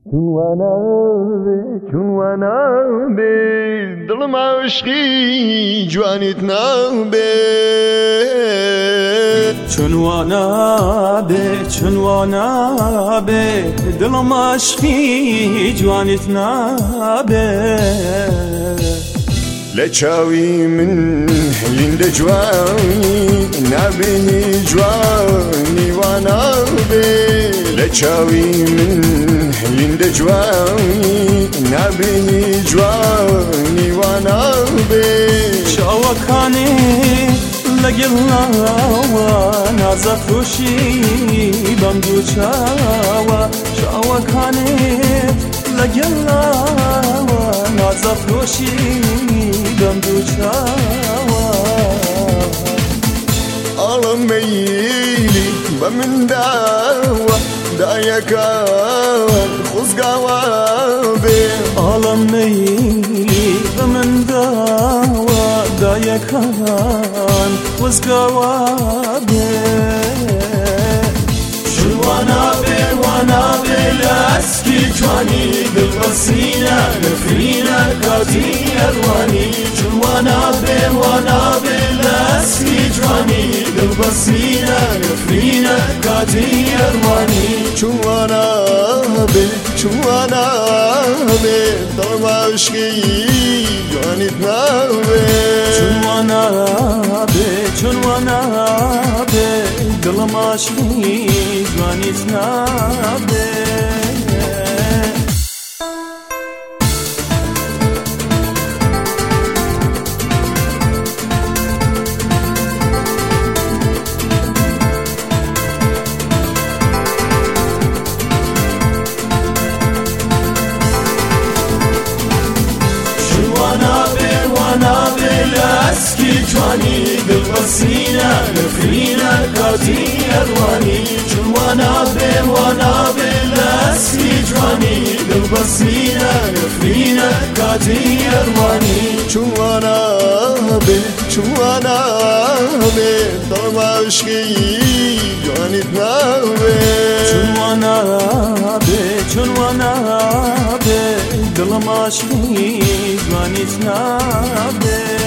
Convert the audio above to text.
چون وانا به دلم عشقی جوانیت نابه چون وانا به دلم عشقی جوانیت نابه لچاوی من لنده جوانی نبه جوانی وانا به لچاوی من لنده جوانی نبه جوانی وانا به شاوکانی لگلا و نازفروشی بمدو چاوا شاوکانی لگلا و نازفروشی بمدو چاوا عالم ميلي بمن دايكا خزقاوا بي عالم ميلي بمن دايكا خزقاوا بي وانا بي لاسكي جواني بالغسينة نفرينة كاتي ألواني وانا بي لاسكي جواني بالغسينة نفرينة كاتي ألواني وانا بي ضرب عشقي جواني تنابي وانا بي دلم عشقي جواني تنابي لاسكي جواني بالغسينة نفرينة كاتي ألواني وانا بي لاسكي جواني بالغسينة نفرينة كاتي ألواني وانا بي ضرب عشقي جواني تنابي وانا بي دلم عشقي جواني تنابي